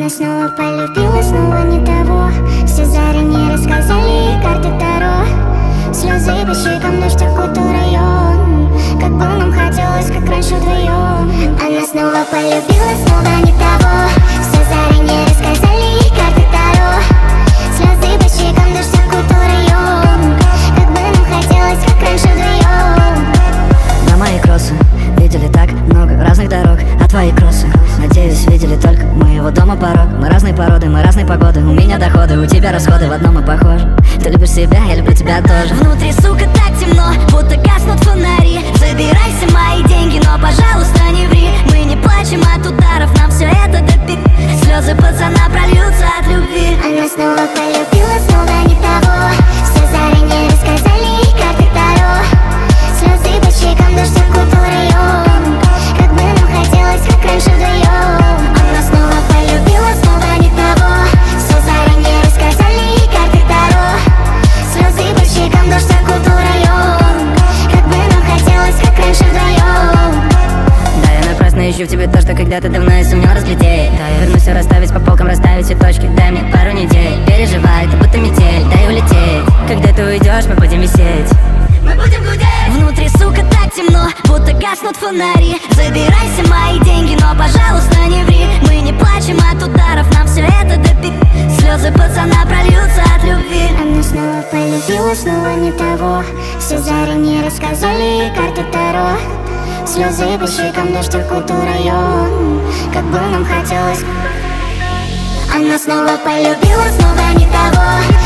Она снова полюбила, снова не того. Все заранее рассказали, карты Таро. Слезы по щекам, дождь окутал район. Как бы нам хотелось, как раньше вдвоем. Она снова полюбила, снова не того. Все заранее рассказали, карты Таро. Слезы по щекам, дождь окутал район. Как бы нам хотелось, как раньше вдвоем. На мои кроссы видели так много разных дорог. А твои кроссы, надеюсь, видели только моего дома порог. Мы разные породы, мы разные погоды. У меня доходы, у тебя расходы, в одном мы похожи. Ты любишь себя, я люблю тебя тоже. Внутри, сука, так темно, будто гаснут фонари. Забирай все мои деньги, но, пожалуйста, не ври. Мы не плачем от ударов, нам все это допить. Слезы пацана прольются от любви. Она снова полюбила, снова не того. Все заранее рассказали, карты Таро. Слезы по щекам, дождь окутал район. Как бы нам хотелось, как раньше вдвоем. Она снова полюбила, снова не того. Все заранее рассказали, карты Таро. Слезы по щекам, дождь окутал район. Как бы нам хотелось, как раньше вдвоем. Да, я напрасно ищу в тебе то, что когда-то давно я сумел разглядеть. Да, я вернусь все расставить по полкам, расставить все точки. Дай мне пару недель, переживай, ты будто метель. Дай улететь, когда ты уйдешь, мы будем висеть. Мы будем гудеть. Внутри, сука, так темно, будто гаснут фонари. Забирай все мои деньги, но, пожалуйста, не ври. Мы не плачем от ударов, нам все это допить. Слезы пацана прольются от любви. Она снова полюбила, снова не того. Все заранее рассказали, карты Таро. Слезы по щекам, дождь окутал район. Как бы нам хотелось. Она снова полюбила, снова не того.